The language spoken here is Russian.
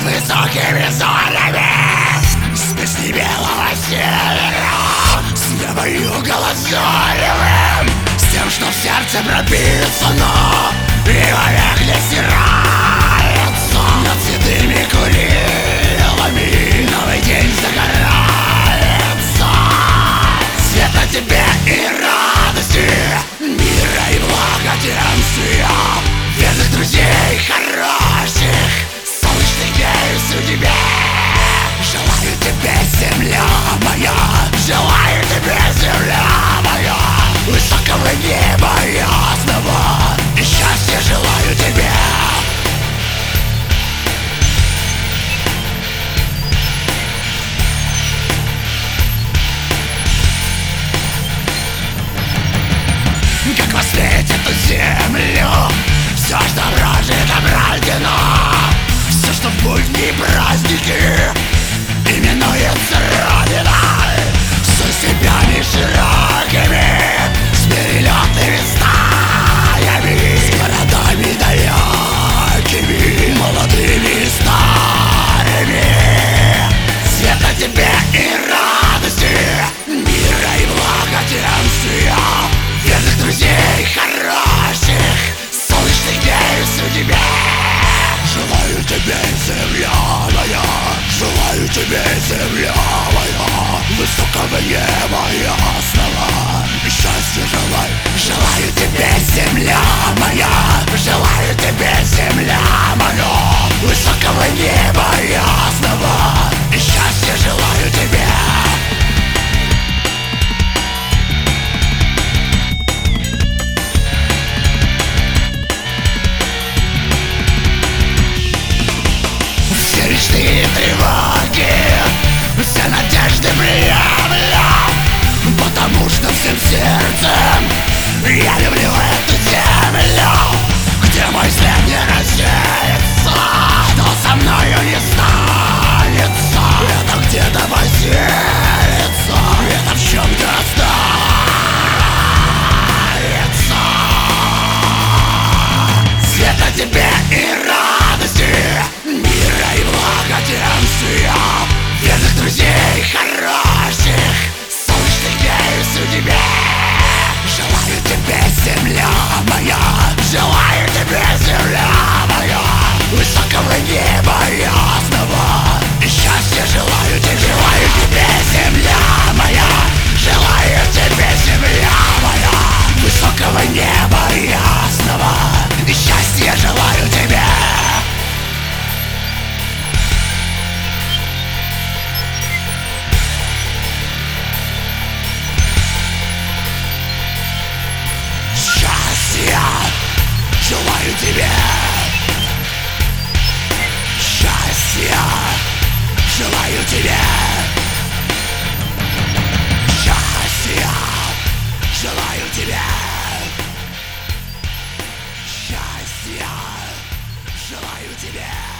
высокими зорями, с песни белого севера, с неба юга лазоревым, с тем, что в сердце прописано и вовек не стирается. Над седыми курилами новый день загорается. Света тебе и радости, мира и благоденствия, верных друзей хороших, солнечных дней в судьбе. Желаю тебе, земля моя, желаю тебе, земля моя, высокого неба ясного, и счастья желаю тебе. Как воспеть эту землю, все, что прожито, пройдено, все, что в будни праздники именуется родиной, с степями широкими, с перелетными стаями, с городами далекими, молодыми и старыми. Света тебе и радости, мира и благоденствия, верных друзей хороших, солнечных дней в судьбе. Желаю тебе, земля моя, желаю тебе, земля моя, высокого неба ясного, счастья желаю. Желаю тебе, земля моя, желаю тебе, земля моя, высокого неба ясного, счастья желаю тебе. Речные тревоги, все надежды приемлю, потому что всем сердцем я люблю эту землю, где мой след не рассеется, но со мною не станется. Это где-то поселится, это в чем-то останется. Света тебе и радости, мира и благоденствия, верных друзей хороших, солнечных дней в судьбе. Желаю тебе, земля моя, желаю тебе, земля моя, высокого неба ясного, счастья желаю тебе. Желаю тебе, земля моя, желаю тебе, земля моя, высокого неба ясного, счастья желаю тебе. Желаю тебе счастья, желаю тебе счастья, желаю тебе счастья, желаю тебе.